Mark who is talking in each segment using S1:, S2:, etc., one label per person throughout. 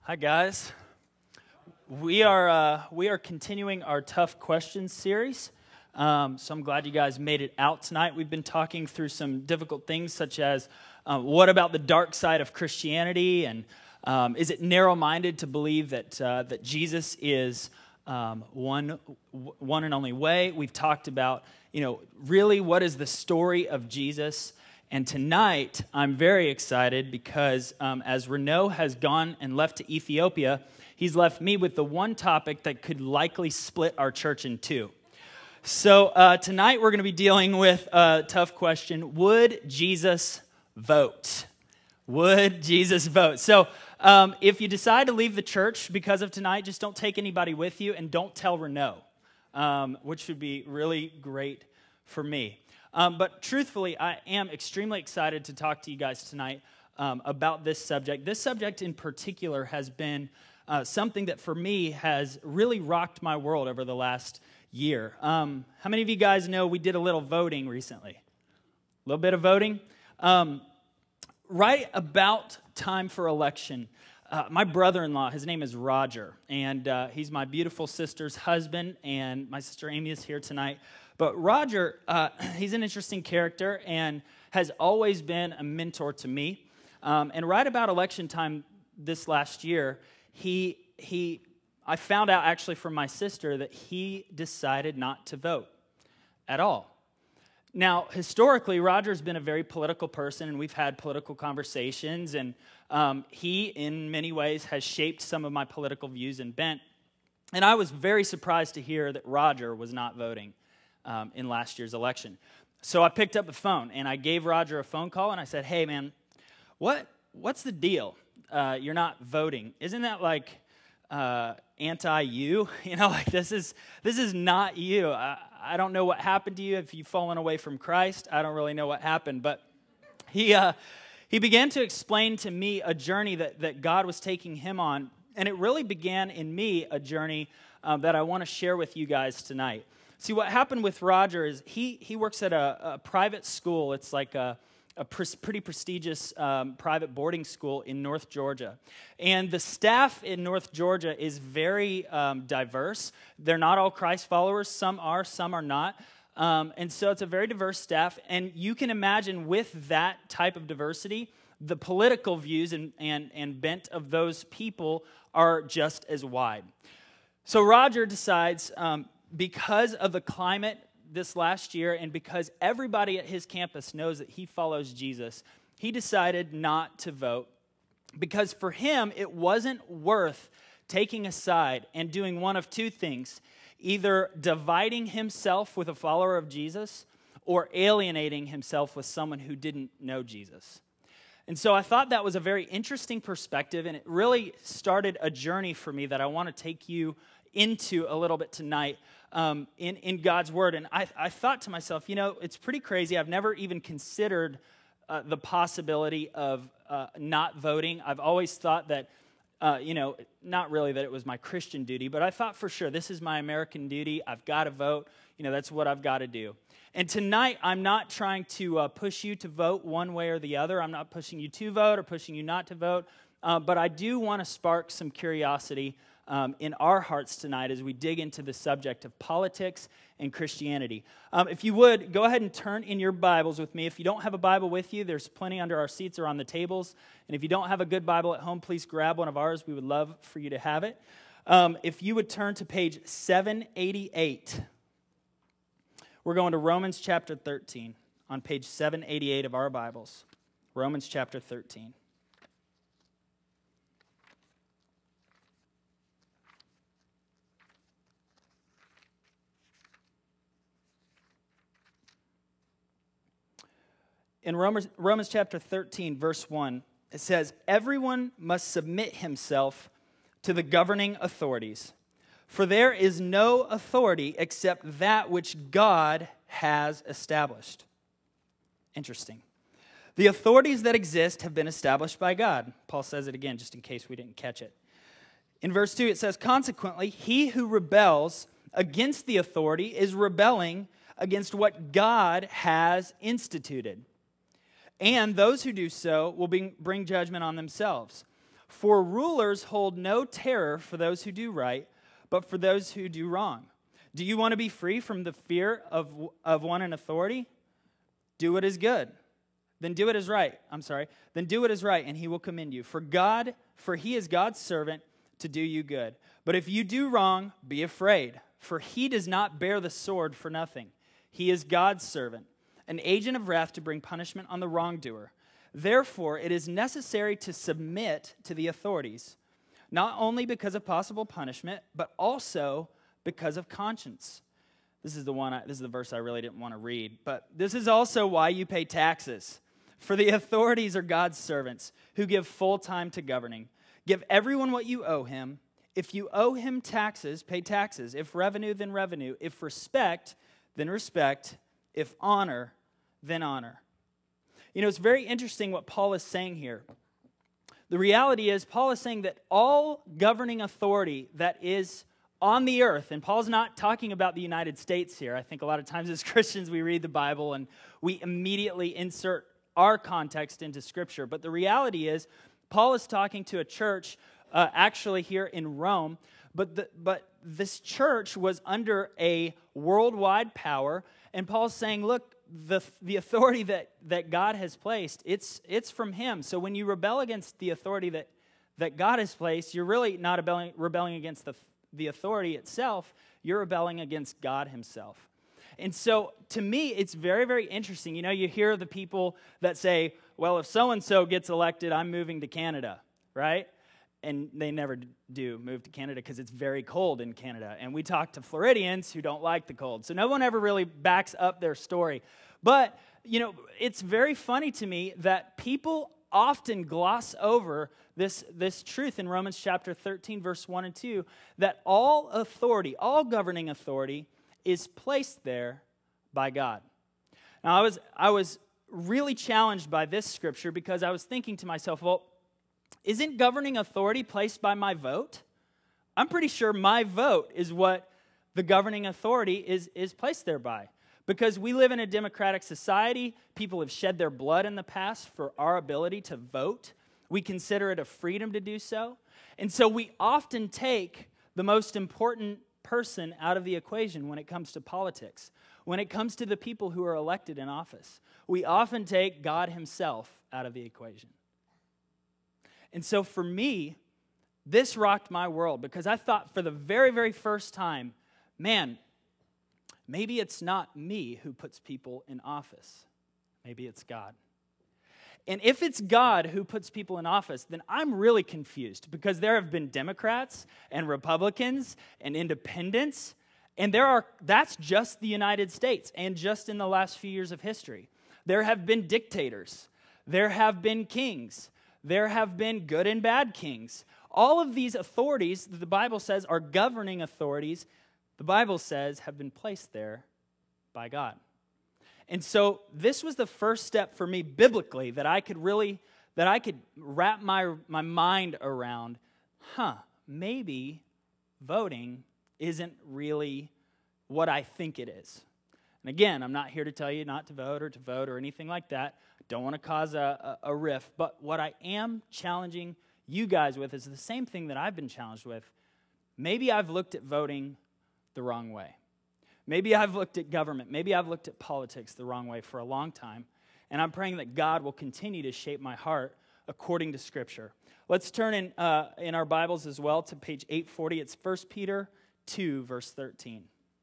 S1: Hi guys. We are continuing our Tough Questions series. So I'm glad you guys made it out tonight. We've been talking through some difficult things such as what about the dark side of Christianity, and is it narrow-minded to believe that Jesus is one and only way? We've talked about really what is the story of Jesus. And tonight, I'm very excited because as Renault has gone and left to Ethiopia, he's left me with the one topic that could likely split our church in two. So tonight, we're going to be dealing with a tough question. Would Jesus vote? Would Jesus vote? So if you decide to leave the church because of tonight, just don't take anybody with you and don't tell Renault, which would be really great for me. But truthfully, I am extremely excited to talk to you guys tonight about this subject. This subject in particular has been something that for me has really rocked my world over the last year. How many of you guys know we did a little voting recently? A little bit of voting? Right about time for election, my brother-in-law, his name is Roger, and he's my beautiful sister's husband, and my sister Amy is here tonight. But Roger, he's an interesting character and has always been a mentor to me. And right about election time this last year, I found out actually from my sister that he decided not to vote at all. Now, historically, Roger's been a very political person, and we've had political conversations, and he, in many ways, has shaped some of my political views and bent. And I was very surprised to hear that Roger was not voting in last year's election. So I picked up the phone, and I gave Roger a phone call, and I said, hey, man, what's the deal? You're not voting. Isn't that like anti-you? Like this is not you. I don't know what happened to you, if you've fallen away from Christ. I don't really know what happened, but he began to explain to me a journey that God was taking him on, and it really began in me a journey that I want to share with you guys tonight. See, what happened with Roger is he works at a private school. It's like a pretty prestigious private boarding school in North Georgia. And the staff in North Georgia is very diverse. They're not all Christ followers. Some are, some are not. And so it's a very diverse staff. And you can imagine with that type of diversity, the political views and bent of those people are just as wide. So Roger decides, because of the climate this last year and because everybody at his campus knows that he follows Jesus, he decided not to vote because for him it wasn't worth taking a side and doing one of two things, either dividing himself with a follower of Jesus or alienating himself with someone who didn't know Jesus. And so I thought that was a very interesting perspective, and it really started a journey for me that I want to take you into a little bit tonight in God's Word. And I thought to myself, it's pretty crazy. I've never even considered the possibility of not voting. I've always thought that, not really that it was my Christian duty, but I thought for sure this is my American duty. I've got to vote. That's what I've got to do. And tonight, I'm not trying to push you to vote one way or the other. I'm not pushing you to vote or pushing you not to vote. But I do want to spark some curiosity in our hearts tonight as we dig into the subject of politics and Christianity. If you would, go ahead and turn in your Bibles with me. If you don't have a Bible with you, there's plenty under our seats or on the tables. And if you don't have a good Bible at home, please grab one of ours. We would love for you to have it. If you would turn to page 788. We're going to Romans chapter 13 on page 788 of our Bibles. Romans chapter 13. In Romans chapter 13, verse 1, it says, "Everyone must submit himself to the governing authorities, for there is no authority except that which God has established." Interesting. The authorities that exist have been established by God. Paul says it again, just in case we didn't catch it. In verse 2, it says, "Consequently, he who rebels against the authority is rebelling against what God has instituted. And those who do so will bring judgment on themselves. For rulers hold no terror for those who do right, but for those who do wrong. Do you want to be free from the fear of one in authority? Do what is good. Then do what is right. Then do what is right, and he will commend you. For he is God's servant to do you good. But if you do wrong, be afraid, for he does not bear the sword for nothing. He is God's servant, an agent of wrath to bring punishment on the wrongdoer. Therefore, it is necessary to submit to the authorities, not only because of possible punishment, but also because of conscience. This is the verse I really didn't want to read, but this is also why you pay taxes. For the authorities are God's servants who give full time to governing. Give everyone what you owe him. If you owe him taxes, pay taxes. If revenue, then revenue. If respect, then respect. If honor, then honor. You know, it's very interesting what Paul is saying here. The reality is, Paul is saying that all governing authority that is on the earth, and Paul's not talking about the United States here. I think a lot of times as Christians we read the Bible and we immediately insert our context into Scripture. But the reality is, Paul is talking to a church actually here in Rome, but this church was under a worldwide power, and Paul's saying, look, the authority that God has placed, it's from him. So when you rebel against the authority that God has placed, you're really not rebelling against the authority itself, you're rebelling against God himself. And so to me, it's very, very interesting. You know, you hear the people that say, well, if so-and-so gets elected, I'm moving to Canada, right? And they never do move to Canada because it's very cold in Canada. And we talk to Floridians who don't like the cold. So no one ever really backs up their story. But, you know, it's very funny to me that people often gloss over this truth in Romans chapter 13, verse 1 and 2, that all authority, all governing authority, is placed there by God. Now, I was really challenged by this scripture because I was thinking to myself, well, isn't governing authority placed by my vote? I'm pretty sure my vote is what the governing authority is placed there by. Because we live in a democratic society, people have shed their blood in the past for our ability to vote. We consider it a freedom to do so. And so we often take the most important person out of the equation when it comes to politics. When it comes to the people who are elected in office, we often take God himself out of the equation. And so for me, this rocked my world because I thought for the very, very first time, man, maybe it's not me who puts people in office. Maybe it's God. And if it's God who puts people in office, then I'm really confused because there have been Democrats and Republicans and independents, and that's just the United States and just in the last few years of history. There have been dictators. There have been kings. There have been good and bad kings. All of these authorities that the Bible says are governing authorities, the Bible says have been placed there by God. And so this was the first step for me biblically that I could wrap my mind around, maybe voting isn't really what I think it is. And again, I'm not here to tell you not to vote or anything like that. Don't want to cause a rift. But what I am challenging you guys with is the same thing that I've been challenged with. Maybe I've looked at voting the wrong way. Maybe I've looked at government. Maybe I've looked at politics the wrong way for a long time. And I'm praying that God will continue to shape my heart according to Scripture. Let's turn in our Bibles as well to page 840. It's 1 Peter 2, verse 13.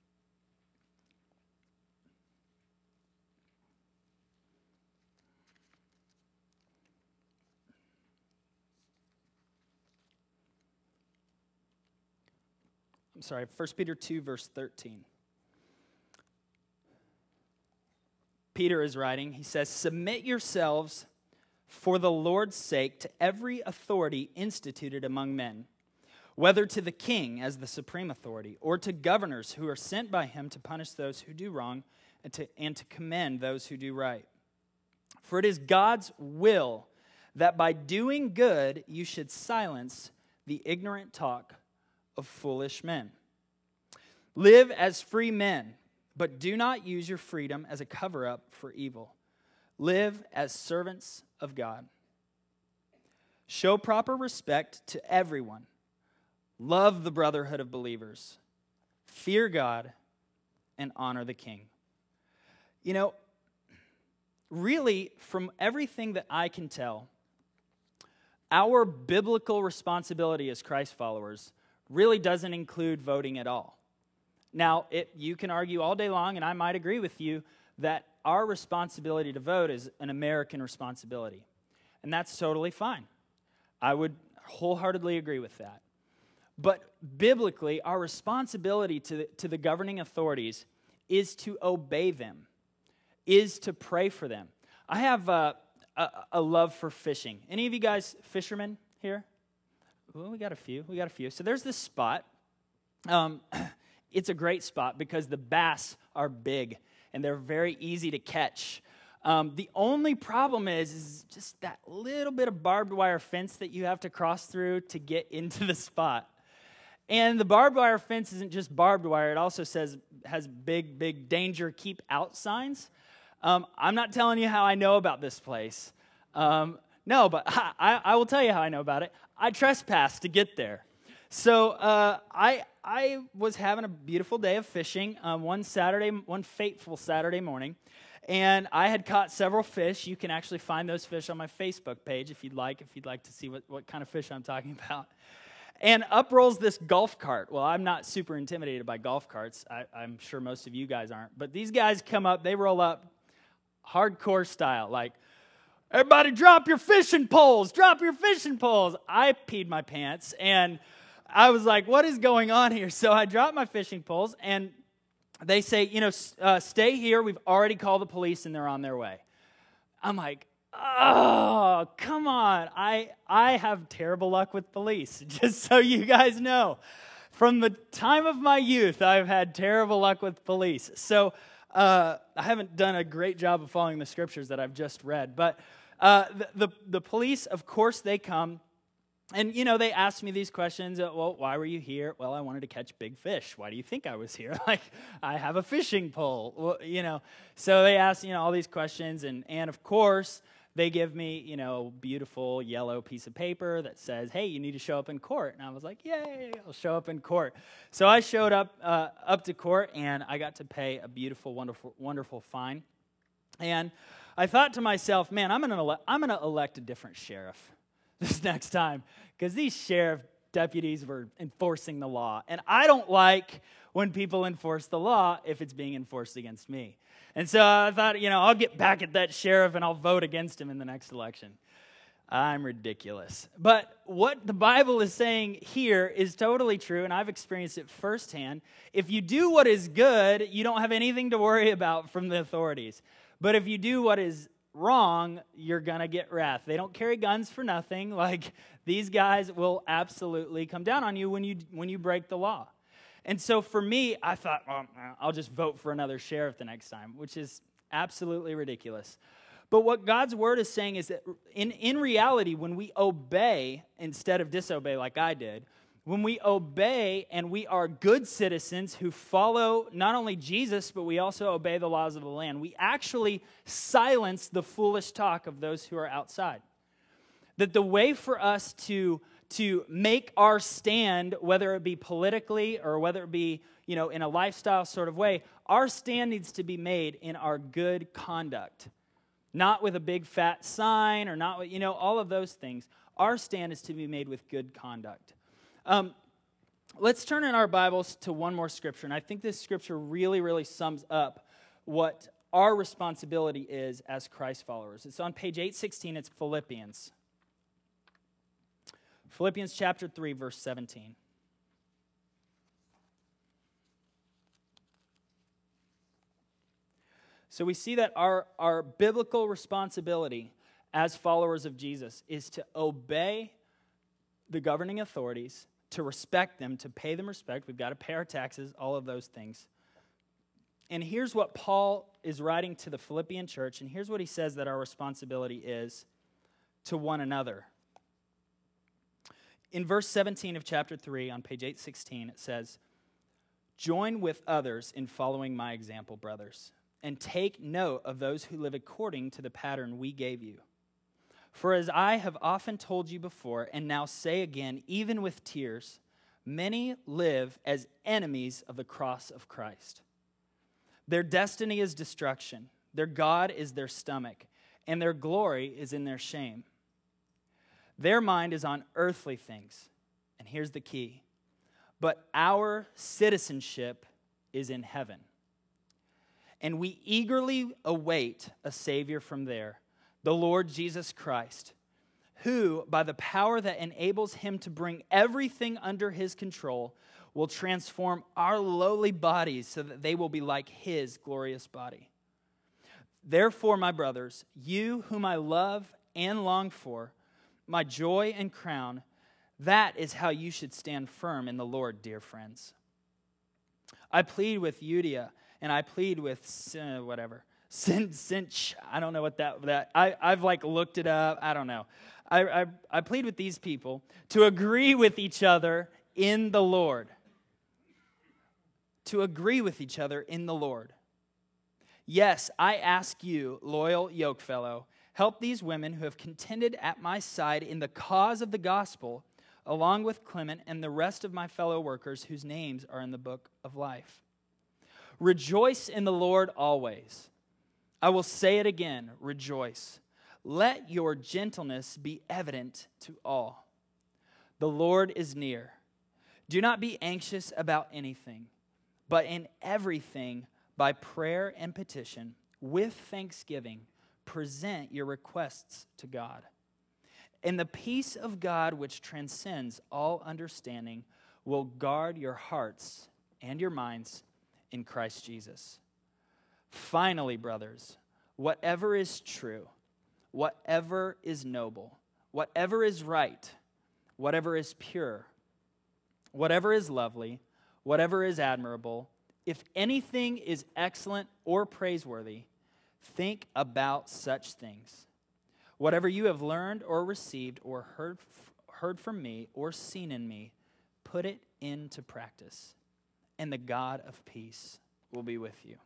S1: I'm sorry, 1 Peter 2, verse 13. Peter is writing, he says, "Submit yourselves for the Lord's sake to every authority instituted among men, whether to the king as the supreme authority, or to governors who are sent by him to punish those who do wrong and to commend those who do right. For it is God's will that by doing good you should silence the ignorant talk of foolish men. Live as free men, but do not use your freedom as a cover-up for evil. Live as servants of God." Show proper respect to everyone. Love the brotherhood of believers. Fear God and honor the king. You know, really, from everything that I can tell, our biblical responsibility as Christ followers really doesn't include voting at all. Now, you can argue all day long, and I might agree with you, that our responsibility to vote is an American responsibility. And that's totally fine. I would wholeheartedly agree with that. But biblically, our responsibility to the governing authorities is to obey them, is to pray for them. I have a love for fishing. Any of you guys fishermen here? Well, we got a few. So there's this spot. It's a great spot because the bass are big and they're very easy to catch. The only problem is just that little bit of barbed wire fence that you have to cross through to get into the spot. And the barbed wire fence isn't just barbed wire. It also has big danger, keep out signs. I'm not telling you how I know about this place. No, but I will tell you how I know about it. I trespassed to get there. So I was having a beautiful day of fishing one fateful Saturday morning, and I had caught several fish. You can actually find those fish on my Facebook page if you'd like to see what kind of fish I'm talking about. And up rolls this golf cart. Well, I'm not super intimidated by golf carts. I'm sure most of you guys aren't. But these guys come up, they roll up hardcore style, like, everybody drop your fishing poles, I peed my pants, and I was like, what is going on here? So I dropped my fishing poles, and they say, stay here. We've already called the police, and they're on their way. I'm like, oh, come on. I have terrible luck with police, just so you guys know. From the time of my youth, I've had terrible luck with police. So I haven't done a great job of following the scriptures that I've just read. But the police, of course, they come. And, they asked me these questions. Well, why were you here? Well, I wanted to catch big fish. Why do you think I was here? Like, I have a fishing pole, So they asked, all these questions. And of course, they give me, a beautiful yellow piece of paper that says, hey, you need to show up in court. And I was like, yay, I'll show up in court. So I showed up to court, and I got to pay a beautiful, wonderful, wonderful fine. And I thought to myself, man, I'm gonna elect a different sheriff this next time, because these sheriff deputies were enforcing the law. And I don't like when people enforce the law if it's being enforced against me. And so I thought, I'll get back at that sheriff and I'll vote against him in the next election. I'm ridiculous. But what the Bible is saying here is totally true, and I've experienced it firsthand. If you do what is good, you don't have anything to worry about from the authorities. But if you do what is wrong, you're going to get wrath. They don't carry guns for nothing. Like, these guys will absolutely come down on you when you break the law. And so for me, I thought, well, I'll just vote for another sheriff the next time, which is absolutely ridiculous. But what God's word is saying is that in reality, when we obey instead of disobey like I did, when we obey and we are good citizens who follow not only Jesus, but we also obey the laws of the land, we actually silence the foolish talk of those who are outside. That the way for us to make our stand, whether it be politically or whether it be, in a lifestyle sort of way, our stand needs to be made in our good conduct. Not with a big fat sign or not with, all of those things. Our stand is to be made with good conduct. Let's turn in our Bibles to one more scripture, and I think this scripture really, really sums up what our responsibility is as Christ followers. It's on page 816, it's Philippians. Philippians chapter 3, verse 17. So we see that our biblical responsibility as followers of Jesus is to obey the governing authorities, to respect them, to pay them respect. We've got to pay our taxes, all of those things. And here's what Paul is writing to the Philippian church, and here's what he says that our responsibility is to one another. In verse 17 of chapter 3, on page 816, it says, "Join with others in following my example, brothers, and take note of those who live according to the pattern we gave you. For as I have often told you before, and now say again, even with tears, many live as enemies of the cross of Christ. Their destiny is destruction, their God is their stomach, and their glory is in their shame. Their mind is on earthly things, and here's the key, but our citizenship is in heaven. And we eagerly await a Savior from there, the Lord Jesus Christ, who, by the power that enables him to bring everything under his control, will transform our lowly bodies so that they will be like his glorious body. Therefore, my brothers, you whom I love and long for, my joy and crown, that is how you should stand firm in the Lord, dear friends. I plead with Euodia, and I plead with Cinch. I don't know what that I've like looked it up. I don't know. I plead with these people to agree with each other in the Lord. To agree with each other in the Lord. Yes, I ask you, loyal yokefellow, help these women who have contended at my side in the cause of the gospel, along with Clement and the rest of my fellow workers whose names are in the book of life. Rejoice in the Lord always. I will say it again, rejoice. Let your gentleness be evident to all. The Lord is near. Do not be anxious about anything, but in everything, by prayer and petition, with thanksgiving, present your requests to God. And the peace of God, which transcends all understanding, will guard your hearts and your minds in Christ Jesus. Finally, brothers, whatever is true, whatever is noble, whatever is right, whatever is pure, whatever is lovely, whatever is admirable, if anything is excellent or praiseworthy, think about such things. Whatever you have learned or received or heard from me or seen in me, put it into practice, and the God of peace will be with you.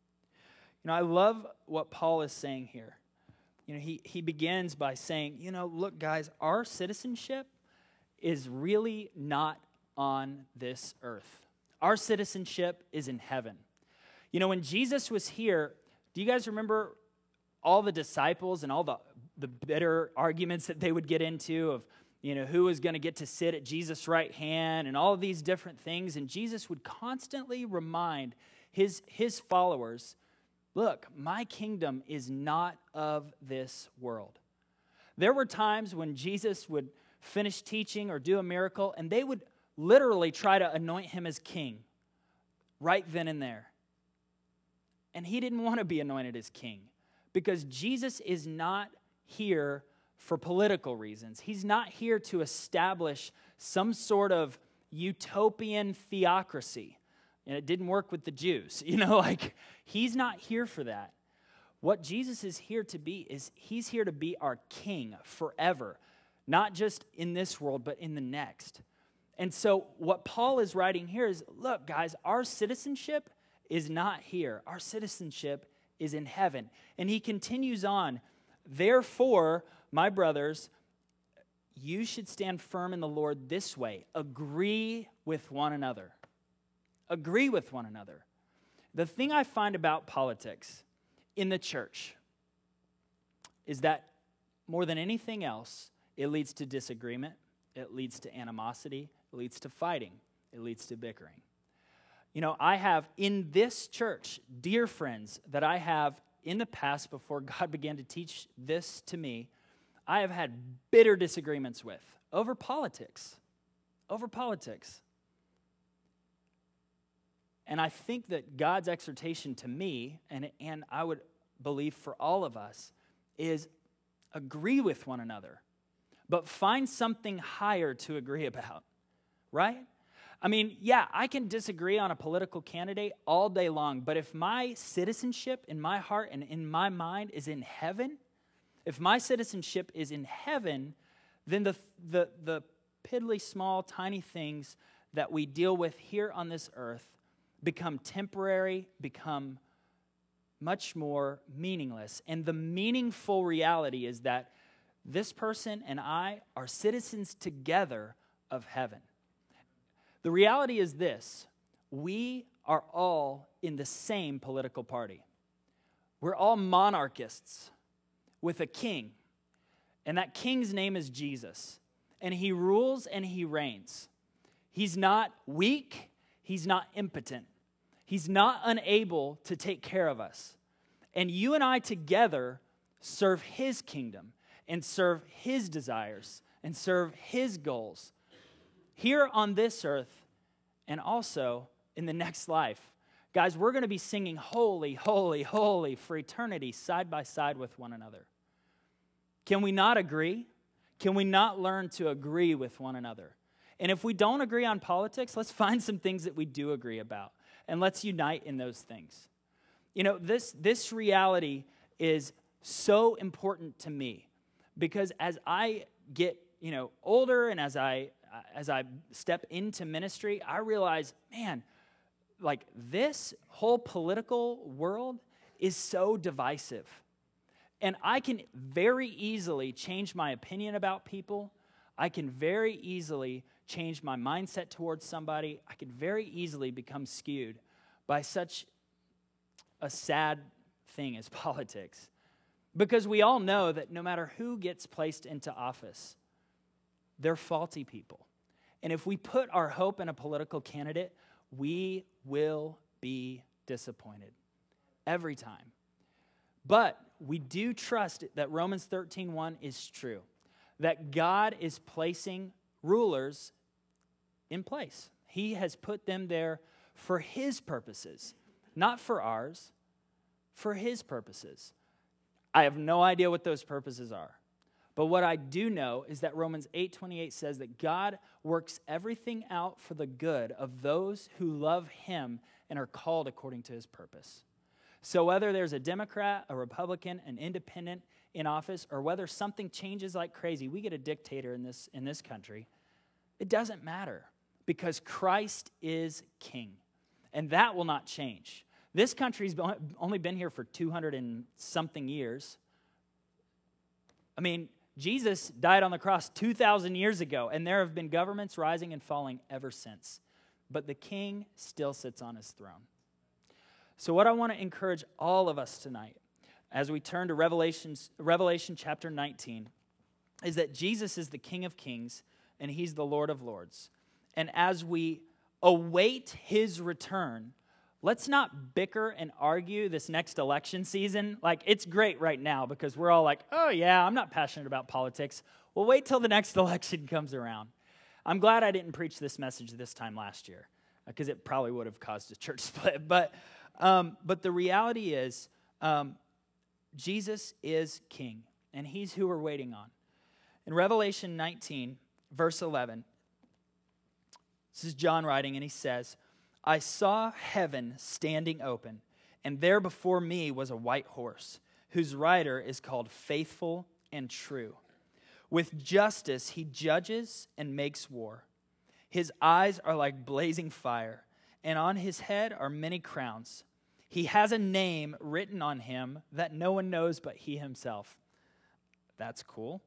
S1: You know, I love what Paul is saying here. You know, he begins by saying, you know, look, guys, our citizenship is really not on this earth. Our citizenship is in heaven. You know, when Jesus was here, do you guys remember all the disciples and all the bitter arguments that they would get into of, you know, who was going to get to sit at Jesus' right hand and all of these different things? And Jesus would constantly remind his followers, look, my kingdom is not of this world. There were times when Jesus would finish teaching or do a miracle, and they would literally try to anoint him as king right then and there. And he didn't want to be anointed as king because Jesus is not here for political reasons. He's not here to establish some sort of utopian theocracy. And it didn't work with the Jews. You know, like, he's not here for that. What Jesus is here to be is he's here to be our king forever, not just in this world, but in the next. And so what Paul is writing here is, look, guys, our citizenship is not here. Our citizenship is in heaven. And he continues on, therefore, my brothers, you should stand firm in the Lord this way. Agree with one another. Agree with one another. The thing I find about politics in the church is that more than anything else, it leads to disagreement, it leads to animosity, it leads to fighting, it leads to bickering. You know, I have in this church dear friends that I have in the past before God began to teach this to me, I have had bitter disagreements with over politics. Over politics. And I think that God's exhortation to me, and I would believe for all of us, is agree with one another, but find something higher to agree about, right? I mean, yeah, I can disagree on a political candidate all day long, but if my citizenship in my heart and in my mind is in heaven, if my citizenship is in heaven, then the piddly small, tiny things that we deal with here on this earth become temporary, become much more meaningless. And the meaningful reality is that this person and I are citizens together of heaven. The reality is this: we are all in the same political party. We're all monarchists with a king, and that king's name is Jesus, and he rules and he reigns. He's not weak, he's not impotent, he's not unable to take care of us. And you and I together serve his kingdom and serve his desires and serve his goals here on this earth and also in the next life. Guys, we're going to be singing holy, holy, holy for eternity side by side with one another. Can we not agree? Can we not learn to agree with one another? And if we don't agree on politics, let's find some things that we do agree about, and let's unite in those things. You know, this reality is so important to me because as I get, older and as I step into ministry, I realize, man, like this whole political world is so divisive. And I can very easily change my opinion about people. I can very easily change my mindset towards somebody. I could very easily become skewed by such a sad thing as politics. Because we all know that no matter who gets placed into office, they're faulty people. And if we put our hope in a political candidate, we will be disappointed every time. But we do trust that Romans 13:1 is true, that God is placing rulers in place. He has put them there for his purposes, not for ours, for his purposes. I have no idea what those purposes are. But what I do know is that Romans 8:28 says that God works everything out for the good of those who love him and are called according to his purpose. So whether there's a Democrat, a Republican, an independent in office, or whether something changes like crazy, we get a dictator in this country, it doesn't matter because Christ is king. And that will not change. This country's only been here for 200 and something years. I mean, Jesus died on the cross 2,000 years ago, and there have been governments rising and falling ever since. But the king still sits on his throne. So what I want to encourage all of us tonight, as we turn to Revelation chapter 19, is that Jesus is the King of Kings, and he's the Lord of Lords. And as we await his return, let's not bicker and argue this next election season. Like, it's great right now because we're all like, oh yeah, I'm not passionate about politics. Well, wait till the next election comes around. I'm glad I didn't preach this message this time last year because it probably would have caused a church split. But the reality is, Jesus is king, and he's who we're waiting on. In Revelation 19, verse 11, this is John writing, and he says, I saw heaven standing open, and there before me was a white horse, whose rider is called Faithful and True. With justice he judges and makes war. His eyes are like blazing fire, and on his head are many crowns. He has a name written on him that no one knows but he himself. That's cool.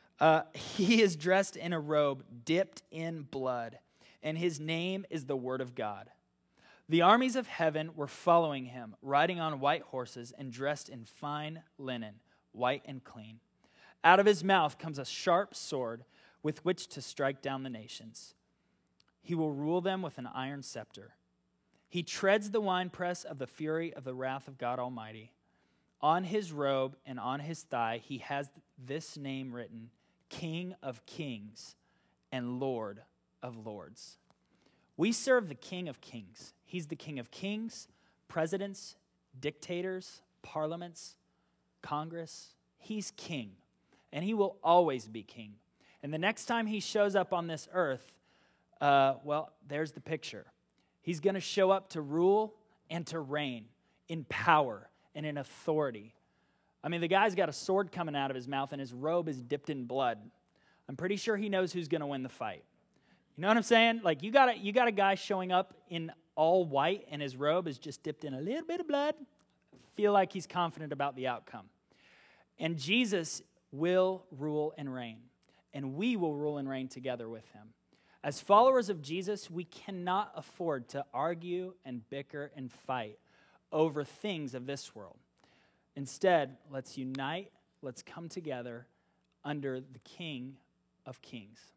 S1: He is dressed in a robe dipped in blood, and his name is the Word of God. The armies of heaven were following him, riding on white horses and dressed in fine linen, white and clean. Out of his mouth comes a sharp sword with which to strike down the nations. He will rule them with an iron scepter. He treads the winepress of the fury of the wrath of God Almighty. On his robe and on his thigh he has this name written, King of Kings and Lord of Lords. We serve the King of Kings. He's the King of Kings, presidents, dictators, parliaments, Congress. He's king, and he will always be king. And the next time he shows up on this earth, there's the picture. He's going to show up to rule and to reign in power and in authority. I mean, the guy's got a sword coming out of his mouth, and his robe is dipped in blood. I'm pretty sure he knows who's going to win the fight. You know what I'm saying? Like, you got a guy showing up in all white, and his robe is just dipped in a little bit of blood. I feel like he's confident about the outcome. And Jesus will rule and reign, and we will rule and reign together with him. As followers of Jesus, we cannot afford to argue and bicker and fight over things of this world. Instead, let's unite, let's come together under the King of Kings.